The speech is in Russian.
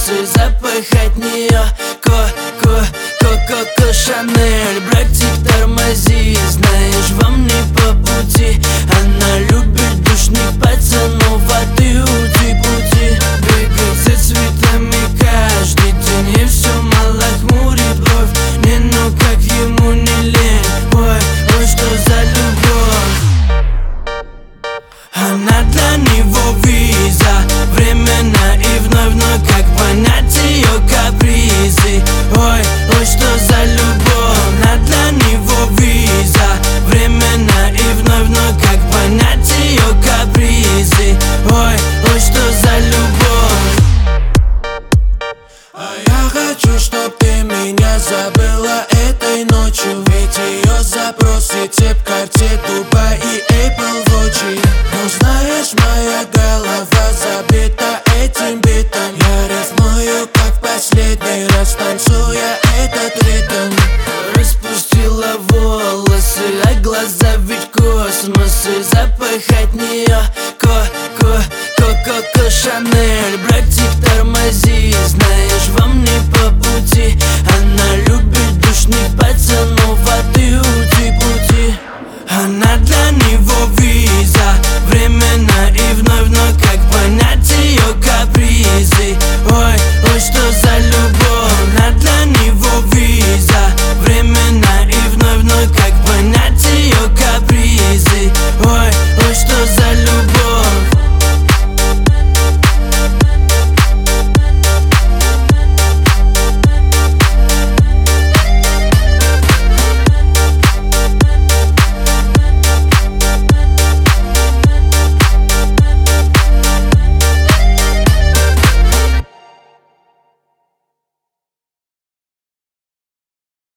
волосы, запах от нее Коко Шанель. Братик, тормози, знаешь, вам не по пути. Она любит душных пацанов, а ты уйди пути. Бегает за цветами каждый день, и все мало хмурит бровь. Не, ну как ему не лень, ой, что за любовь. Она для него виза, временно и вновь, но как понять ее капризы? Ой, что за любовь. Она для него виза, временно и вновь, но как понять ее капризы? Ой, что за любовь. А я хочу, чтоб ты меня забыла этой ночью. Ведь ее запросы тип карте, Дубай и Apple Watch. Ну знаешь, моя голова забита этим битом. Я рифмую, как в последний раз, танцуя